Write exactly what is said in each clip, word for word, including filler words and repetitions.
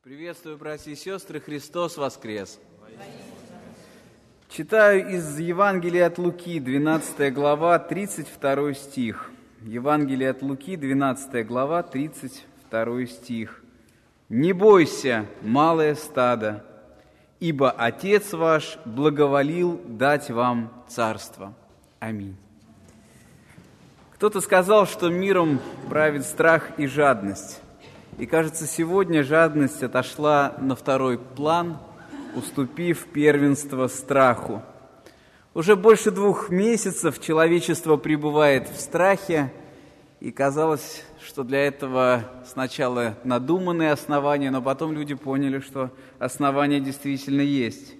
Приветствую, братья и сестры, Христос воскрес! Читаю из Евангелия от Луки, двенадцатая глава, тридцать второй стих. Евангелие от Луки, двенадцатая глава, тридцать второй стих. «Не бойся, малое стадо, ибо Отец ваш благоволил дать вам царство». Аминь. Кто-то сказал, что миром правит страх и жадность. И, кажется, сегодня жадность отошла на второй план, уступив первенство страху. Уже больше двух месяцев человечество пребывает в страхе, и казалось, что для этого сначала надуманные основания, но потом люди поняли, что основания действительно есть.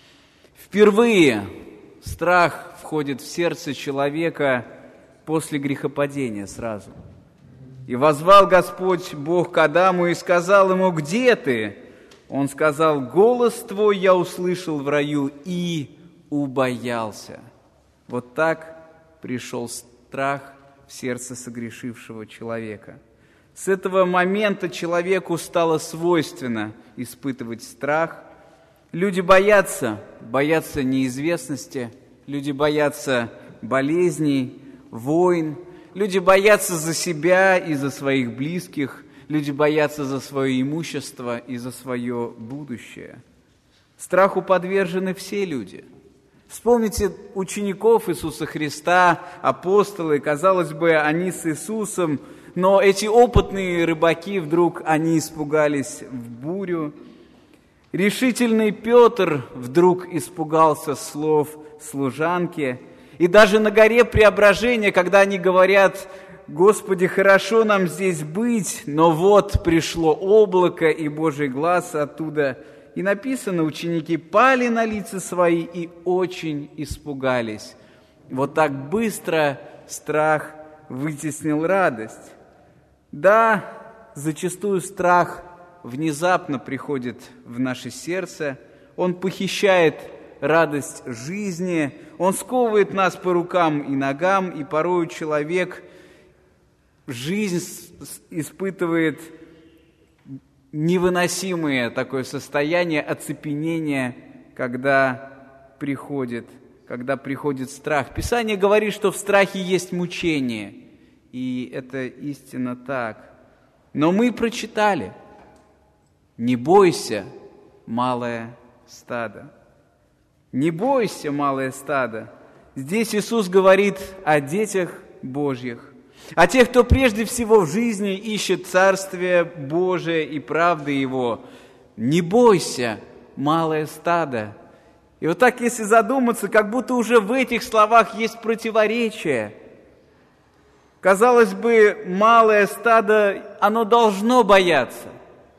Впервые страх входит в сердце человека после грехопадения сразу. «И воззвал Господь Бог к Адаму и сказал ему: где ты? Он сказал: голос твой я услышал в раю и убоялся». Вот так пришел страх в сердце согрешившего человека. С этого момента человеку стало свойственно испытывать страх. Люди боятся, боятся неизвестности, люди боятся болезней, войн. Люди боятся за себя и за своих близких, люди боятся за свое имущество и за свое будущее. Страху подвержены все люди. Вспомните учеников Иисуса Христа, апостолы, казалось бы, они с Иисусом, но эти опытные рыбаки вдруг, они испугались в бурю. Решительный Петр вдруг испугался слов служанки. И даже на горе Преображения, когда они говорят: «Господи, хорошо нам здесь быть», но вот пришло облако и Божий глас оттуда. И написано, ученики пали на лица свои и очень испугались. Вот так быстро страх вытеснил радость. Да, зачастую страх внезапно приходит в наше сердце, он похищает радость жизни, он сковывает нас по рукам и ногам, и порою человек жизнь испытывает невыносимое такое состояние оцепенения, когда приходит, когда приходит страх. Писание говорит, что в страхе есть мучение, и это истинно так. Но мы прочитали: «Не бойся, малое стадо». Не бойся, малое стадо. Здесь Иисус говорит о детях Божьих, о тех, кто прежде всего в жизни ищет Царствие Божие и правды Его. Не бойся, малое стадо. И вот так, если задуматься, как будто уже в этих словах есть противоречие. Казалось бы, малое стадо, оно должно бояться.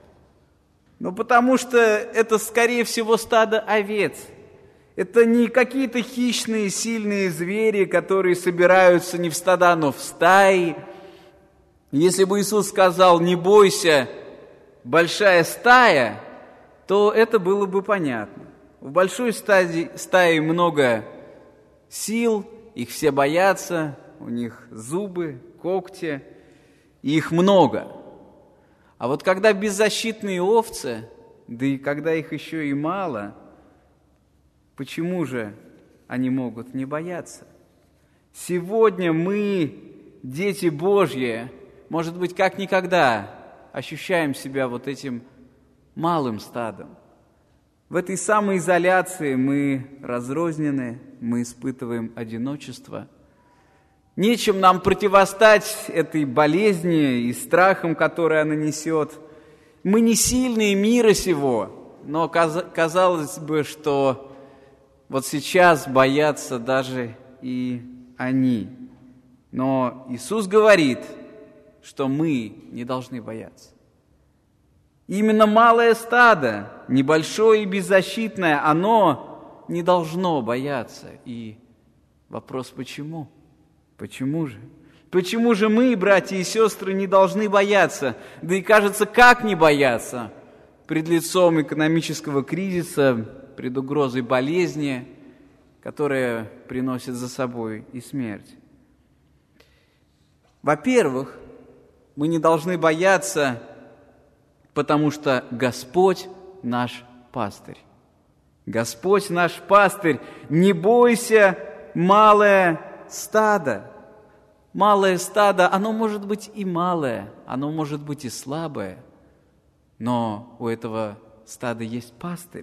Но потому что это, скорее всего, стадо овец. Это не какие-то хищные, сильные звери, которые собираются не в стада, но в стаи. Если бы Иисус сказал: «Не бойся, большая стая», то это было бы понятно. В большой стаде, стае много сил, их все боятся, у них зубы, когти, и их много. А вот когда беззащитные овцы, да и когда их еще и мало, почему же они могут не бояться? Сегодня мы, дети Божьи, может быть, как никогда ощущаем себя вот этим малым стадом. В этой самоизоляции мы разрознены, мы испытываем одиночество. Нечем нам противостать этой болезни и страхам, которые она несет. Мы не сильные мира сего, но казалось бы, что вот сейчас боятся даже и они. Но Иисус говорит, что мы не должны бояться. Именно малое стадо, небольшое и беззащитное, оно не должно бояться. И вопрос: почему? Почему же? Почему же мы, братья и сестры, не должны бояться? Да и кажется, как не бояться пред лицом экономического кризиса, пред угрозой болезни, которая приносит за собой и смерть. Во-первых, мы не должны бояться потому что Господь наш пастырь. Господь наш пастырь, не бойся, малое стадо. Малое стадо, оно может быть и малое, оно может быть и слабое, но у этого стада есть пастырь.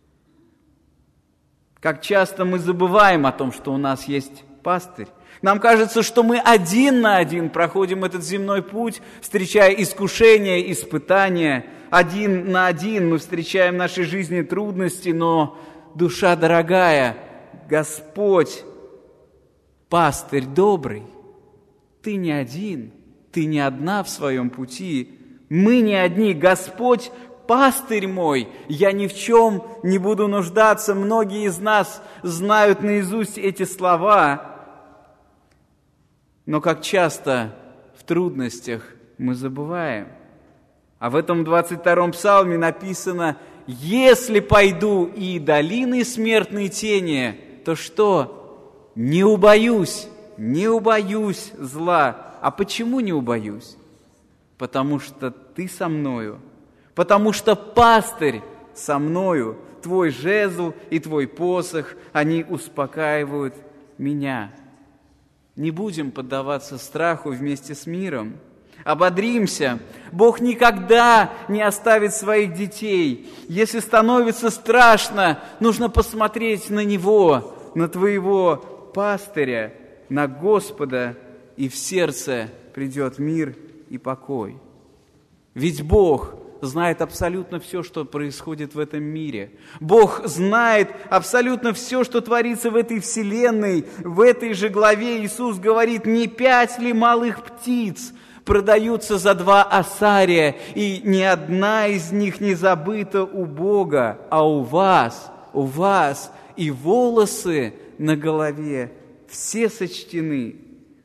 Как часто мы забываем о том, что у нас есть пастырь. Нам кажется, что мы один на один проходим этот земной путь, встречая искушения, испытания. Один на один мы встречаем в нашей жизни трудности, но, душа дорогая, Господь, пастырь добрый, ты не один, ты не одна в своем пути. Мы не одни, Господь, пастырь мой, я ни в чем не буду нуждаться. Многие из нас знают наизусть эти слова. Но как часто в трудностях мы забываем. А в этом двадцать втором псалме написано: «Если пойду и долины смертной тени, то что? Не убоюсь, не убоюсь зла». А почему не убоюсь? Потому что ты со мною, потому что пастырь со мною, твой жезл и твой посох, они успокаивают меня. Не будем поддаваться страху вместе с миром. Ободримся. Бог никогда не оставит своих детей. Если становится страшно, нужно посмотреть на Него, на твоего пастыря, на Господа, и в сердце придет мир и покой. Ведь Бог знает абсолютно все, что происходит в этом мире. Бог знает абсолютно все, что творится в этой вселенной. В этой же главе Иисус говорит: «Не пять ли малых птиц продаются за два осария, и ни одна из них не забыта у Бога, а у вас, у вас и волосы на голове все сочтены».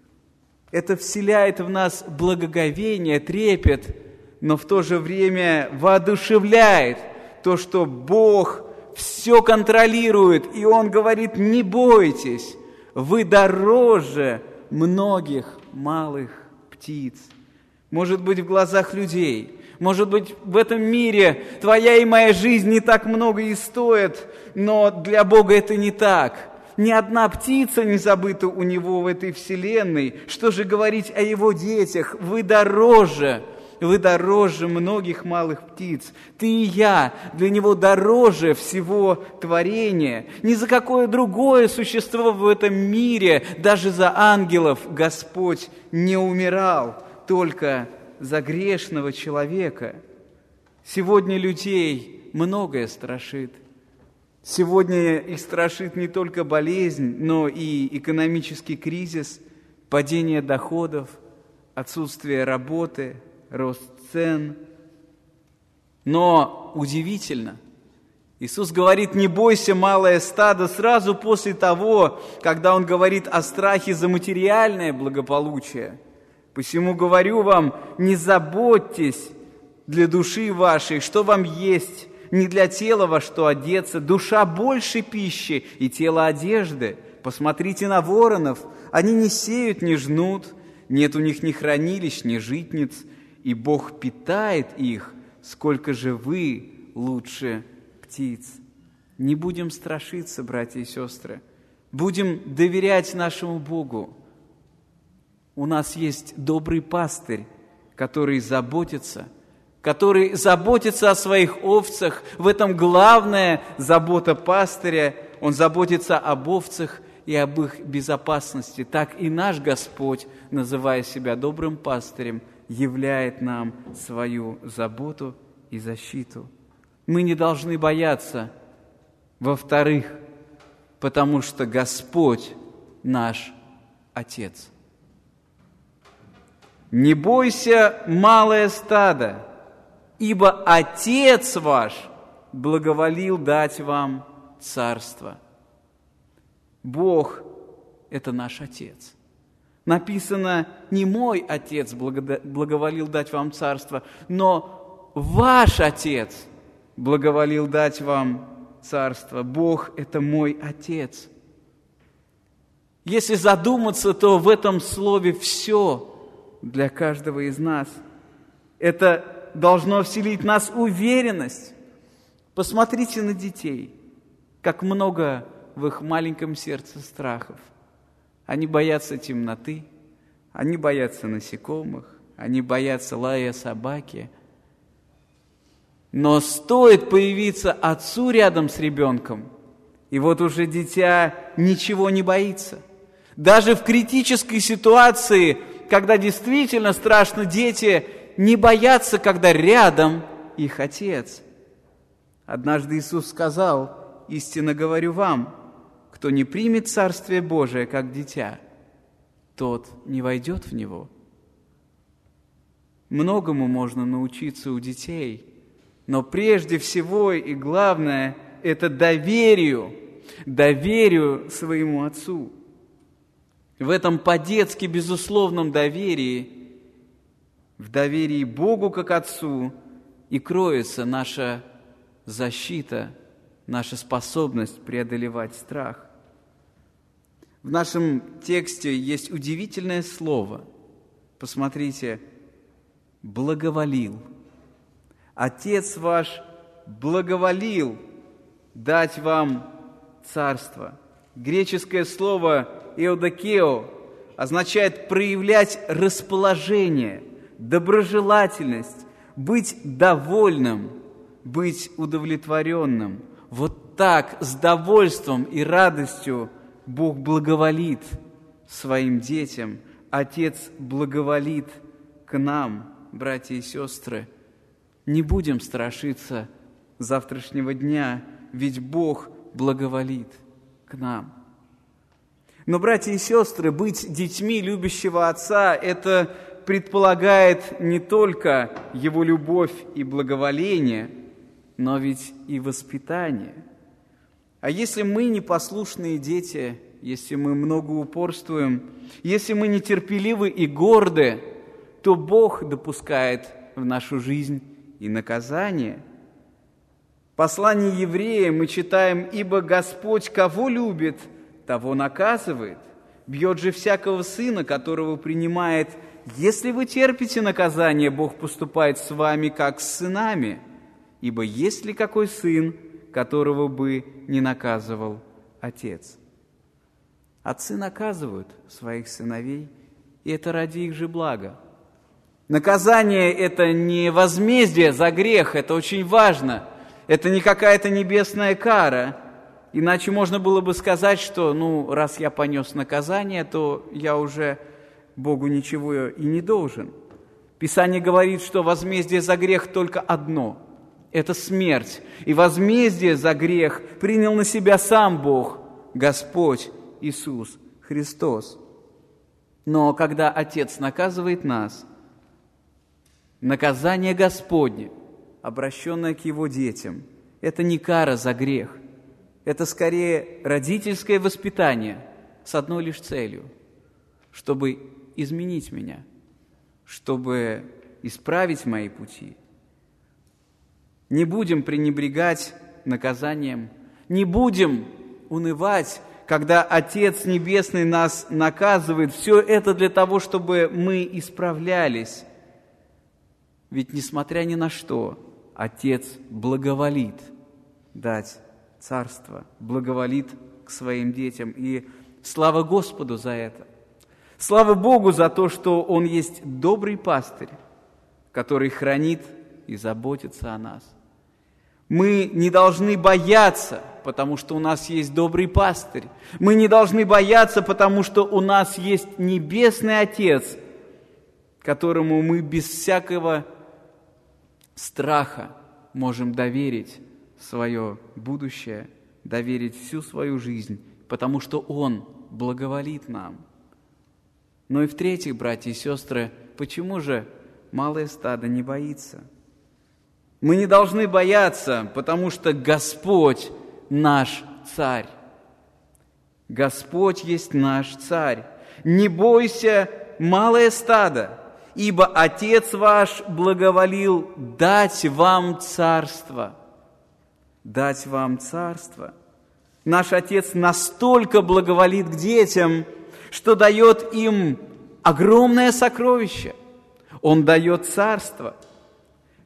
Это вселяет в нас благоговение, трепет, но в то же время воодушевляет то, что Бог все контролирует, и Он говорит: не бойтесь, вы дороже многих малых птиц. Может быть, в глазах людей, может быть, в этом мире твоя и моя жизнь не так много и стоит, но для Бога это не так. Ни одна птица не забыта у Него в этой вселенной. Что же говорить о Его детях? Вы дороже, вы дороже многих малых птиц. Ты и я для Него дороже всего творения. Ни за какое другое существо в этом мире, даже за ангелов, Господь не умирал, только за грешного человека. Сегодня людей многое страшит. Сегодня их страшит не только болезнь, но и экономический кризис, падение доходов, отсутствие работы, рост цен. Но удивительно, Иисус говорит: не бойся, малое стадо, сразу после того, когда Он говорит о страхе за материальное благополучие. Посему говорю вам, не заботьтесь для души вашей, что вам есть, не для тела во что одеться. Душа больше пищи и тело одежды. Посмотрите на воронов, они не сеют, не жнут, нет у них ни хранилищ, ни житниц, и Бог питает их, сколько же вы лучше птиц. Не будем страшиться, братья и сестры, будем доверять нашему Богу. У нас есть добрый пастырь, который заботится, который заботится о своих овцах. В этом главная забота пастыря. Он заботится об овцах и об их безопасности. Так и наш Господь, называя себя добрым пастырем, являет нам свою заботу и защиту. Мы не должны бояться, во-вторых, потому что Господь наш Отец. «Не бойся, малое стадо, ибо Отец ваш благоволил дать вам царство». Бог – это наш Отец. Написано: не мой Отец благоволил дать вам царство, но ваш Отец благоволил дать вам царство. Бог – это мой Отец. Если задуматься, то в этом слове все для каждого из нас. Это должно вселить в нас уверенность. Посмотрите на детей, как много в их маленьком сердце страхов. Они боятся темноты, они боятся насекомых, они боятся лая собаки. Но стоит появиться отцу рядом с ребенком, и вот уже дитя ничего не боится. Даже в критической ситуации, когда действительно страшно, дети не боятся, когда рядом их отец. Однажды Иисус сказал: «Истинно говорю вам, кто не примет Царствие Божие как дитя, тот не войдет в него». Многому можно научиться у детей, но прежде всего и главное – это доверию, доверию своему Отцу. В этом по-детски безусловном доверии, в доверии Богу как Отцу и кроется наша защита, наша способность преодолевать страх. В нашем тексте есть удивительное слово. Посмотрите, «благоволил». Отец ваш благоволил дать вам царство. Греческое слово «эудокео» означает проявлять расположение, доброжелательность, быть довольным, быть удовлетворенным. Вот так, с довольством и радостью Бог благоволит своим детям. Отец благоволит к нам, братья и сестры. Не будем страшиться завтрашнего дня, ведь Бог благоволит к нам. Но, братья и сестры, быть детьми любящего Отца – это предполагает не только Его любовь и благоволение, но ведь и воспитание. А если мы непослушные дети, если мы много упорствуем, если мы нетерпеливы и горды, то Бог допускает в нашу жизнь и наказание. В послании евреям мы читаем: «Ибо Господь кого любит, того наказывает, бьет же всякого сына, которого принимает. Если вы терпите наказание, Бог поступает с вами, как с сынами. Ибо есть ли какой сын, которого бы не наказывал Отец?» Отцы наказывают своих сыновей, и это ради их же блага. Наказание – это не возмездие за грех, это очень важно. Это не какая-то небесная кара. Иначе можно было бы сказать, что, ну, раз я понес наказание, то я уже Богу ничего и не должен. Писание говорит, что возмездие за грех только одно – это смерть. И возмездие за грех принял на себя сам Бог, Господь Иисус Христос. Но когда Отец наказывает нас, наказание Господне, обращенное к Его детям, это не кара за грех, это скорее родительское воспитание с одной лишь целью, чтобы изменить меня, чтобы исправить мои пути. Не будем пренебрегать наказанием, не будем унывать, когда Отец Небесный нас наказывает. Все это для того, чтобы мы исправлялись. Ведь, несмотря ни на что, Отец благоволит дать царство, благоволит к своим детям. И слава Господу за это. Слава Богу за то, что Он есть добрый пастырь, который хранит и заботится о нас. Мы не должны бояться, потому что у нас есть добрый пастырь. Мы не должны бояться, потому что у нас есть Небесный Отец, которому мы без всякого страха можем доверить свое будущее, доверить всю свою жизнь, потому что Он благоволит нам. Ну и в-третьих, братья и сестры, почему же малое стадо не боится? Мы не должны бояться, потому что Господь наш Царь. Господь есть наш Царь. Не бойся, малое стадо, ибо Отец ваш благоволил дать вам царство. Дать вам царство. Наш Отец настолько благоволит к детям, что дает им огромное сокровище. Он дает царство.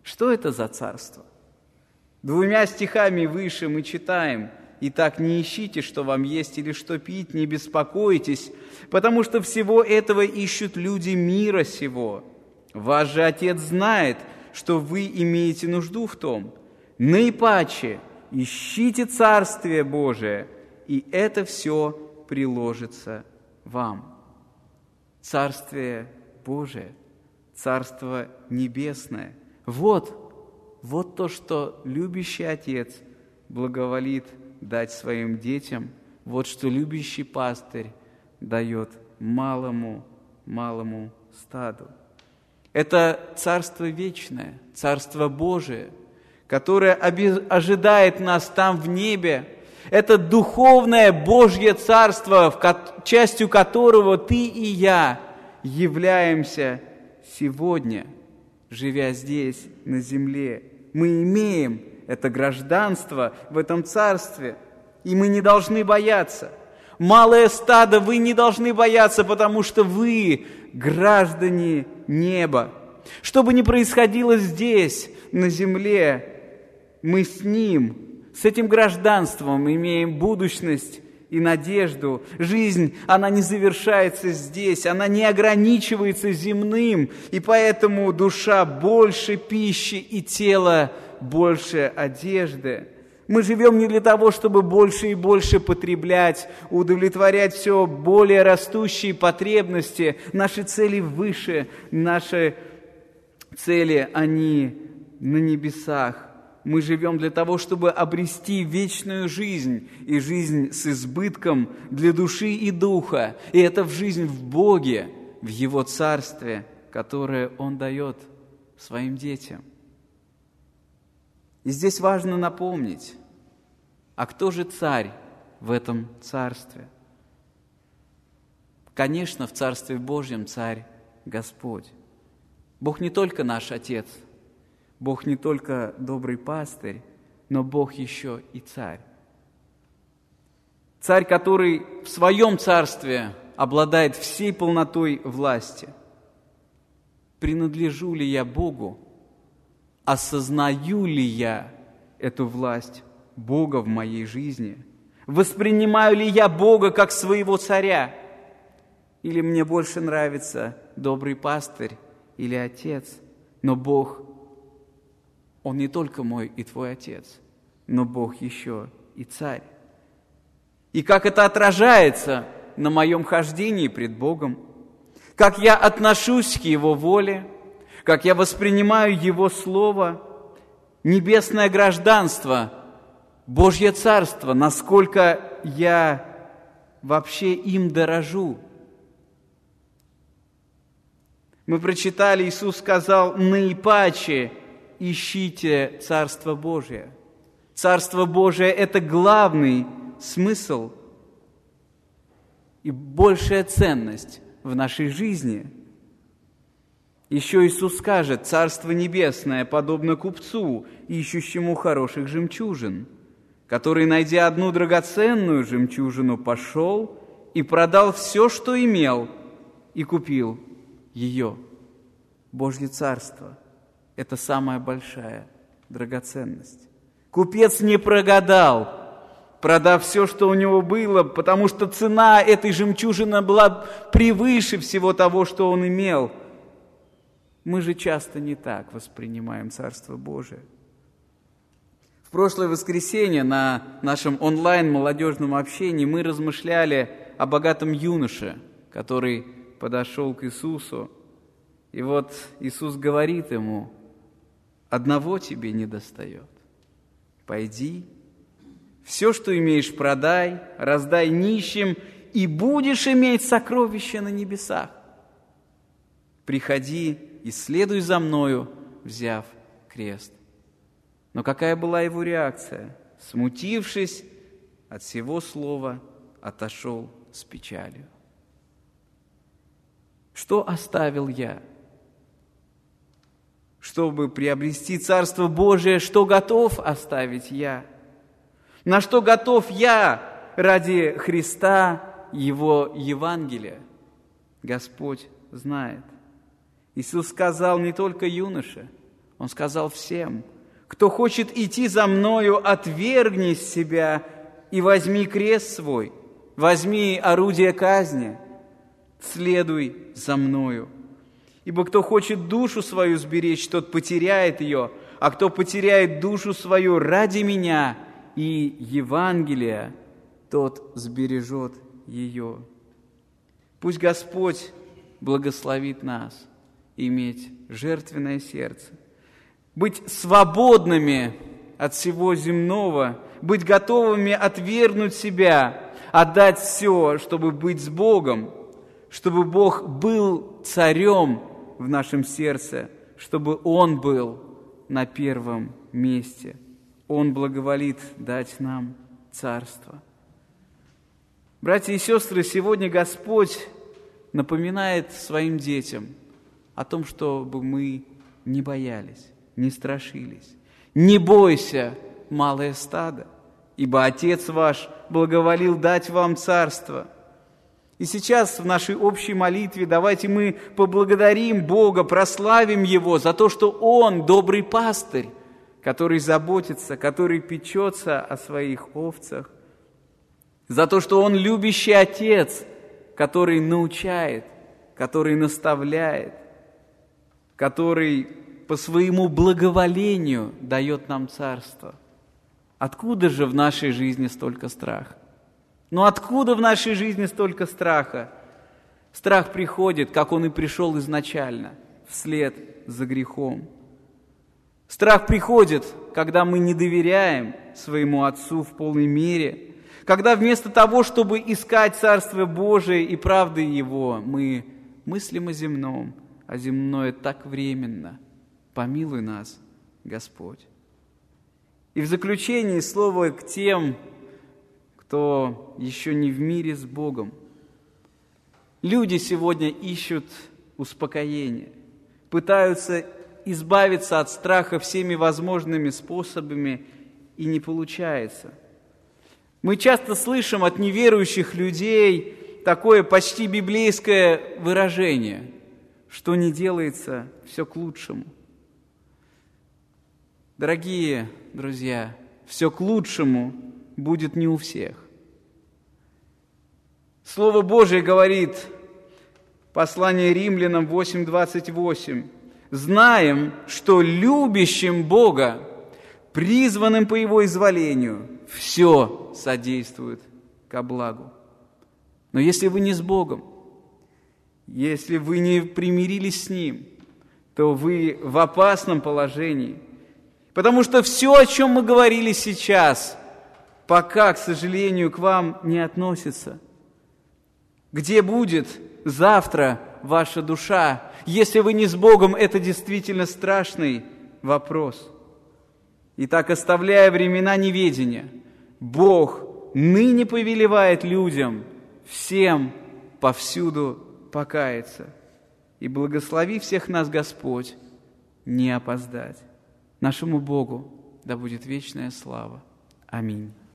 Что это за царство? Двумя стихами выше мы читаем: «Итак, не ищите, что вам есть или что пить, не беспокойтесь, потому что всего этого ищут люди мира сего. Ваш же Отец знает, что вы имеете нужду в том. Наипаче ищите Царствие Божие, и это все приложится вам». Царствие Божие, Царство Небесное. Вот, вот то, что любящий Отец благоволит дать своим детям, вот что любящий пастырь дает малому, малому стаду. Это Царство Вечное, Царство Божие, которое ожидает нас там в небе. Это духовное Божье Царство, частью которого ты и я являемся сегодня, живя здесь, на земле. Мы имеем это гражданство в этом Царстве, и мы не должны бояться. Малое стадо, вы не должны бояться, потому что вы граждане неба. Что бы ни происходило здесь, на земле, мы с Ним, с этим гражданством имеем будущность и надежду. Жизнь, она не завершается здесь, она не ограничивается земным, и поэтому душа больше пищи и тело больше одежды. Мы живем не для того, чтобы больше и больше потреблять, удовлетворять все более растущие потребности. Наши цели выше, наши цели, они на небесах. Мы живем для того, чтобы обрести вечную жизнь, и жизнь с избытком для души и духа. И это в жизнь в Боге, в Его Царстве, которое Он дает своим детям. И здесь важно напомнить, а кто же царь в этом царстве? Конечно, в Царстве Божьем царь Господь. Бог не только наш Отец, Бог не только добрый пастырь, но Бог еще и царь. Царь, который в своем царстве обладает всей полнотой власти. Принадлежу ли я Богу? Осознаю ли я эту власть Бога в моей жизни? Воспринимаю ли я Бога как своего царя? Или мне больше нравится добрый пастырь или отец? Но Бог, Он не только мой и твой Отец, но Бог еще и Царь. И как это отражается на моем хождении пред Богом, как я отношусь к Его воле, как я воспринимаю Его Слово, небесное гражданство, Божье Царство, насколько я вообще им дорожу. Мы прочитали, Иисус сказал: «Наипаче ищите Царство Божие». Царство Божие – это главный смысл и большая ценность в нашей жизни. Еще Иисус скажет: «Царство Небесное подобно купцу, ищущему хороших жемчужин, который, найдя одну драгоценную жемчужину, пошел и продал все, что имел, и купил ее». Божье Царство – это самая большая драгоценность. Купец не прогадал, продав все, что у него было, потому что цена этой жемчужины была превыше всего того, что он имел. Мы же часто не так воспринимаем Царство Божие. В прошлое воскресенье на нашем онлайн-молодежном общении мы размышляли о богатом юноше, который подошел к Иисусу. И вот Иисус говорит ему: «Одного тебе недостает. Пойди, все, что имеешь, продай, раздай нищим, и будешь иметь сокровища на небесах. Приходи и следуй за мною, взяв крест». Но какая была его реакция? Смутившись от всего слова, отошел с печалью. Что оставил я? Чтобы приобрести Царство Божие, что готов оставить я? На что готов я ради Христа, Его Евангелия? Господь знает. Иисус сказал не только юноше, Он сказал всем: кто хочет идти за Мною, отвергни себя и возьми крест свой, возьми орудие казни, следуй за Мною. Ибо кто хочет душу свою сберечь, тот потеряет ее, а кто потеряет душу свою ради Меня и Евангелия, тот сбережет ее. Пусть Господь благословит нас иметь жертвенное сердце, быть свободными от всего земного, быть готовыми отвергнуть себя, отдать все, чтобы быть с Богом, чтобы Бог был царем в нашем сердце, чтобы Он был на первом месте. Он благоволит дать нам царство. Братья и сестры, сегодня Господь напоминает своим детям о том, чтобы мы не боялись, не страшились. «Не бойся, малое стадо, ибо Отец ваш благоволил дать вам царство». И сейчас в нашей общей молитве давайте мы поблагодарим Бога, прославим Его за то, что Он добрый пастырь, который заботится, который печется о своих овцах, за то, что Он любящий Отец, который научает, который наставляет, который по своему благоволению дает нам царство. Откуда же в нашей жизни столько страха? Но откуда в нашей жизни столько страха? Страх приходит, как он и пришел изначально, вслед за грехом. Страх приходит, когда мы не доверяем своему Отцу в полной мере, когда вместо того, чтобы искать Царство Божие и правды Его, мы мыслим о земном, а земное так временно. Помилуй нас, Господь. И в заключении слово к тем, кто еще не в мире с Богом. Люди сегодня ищут успокоения, пытаются избавиться от страха всеми возможными способами, и не получается. Мы часто слышим от неверующих людей такое почти библейское выражение: что не делается, все к лучшему. Дорогие друзья, все к лучшему будет не у всех. Слово Божие говорит, послание Римлянам восемь двадцать восемь: «Знаем, что любящим Бога, призванным по Его изволению, все содействует ко благу». Но если вы не с Богом, если вы не примирились с Ним, то вы в опасном положении. Потому что все, о чем мы говорили сейчас, пока, к сожалению, к вам не относится. Где будет завтра ваша душа? Если вы не с Богом, это действительно страшный вопрос. Итак, оставляя времена неведения, Бог ныне повелевает людям всем повсюду покаяться. И благослови всех нас Господь не опоздать. Нашему Богу да будет вечная слава. Аминь.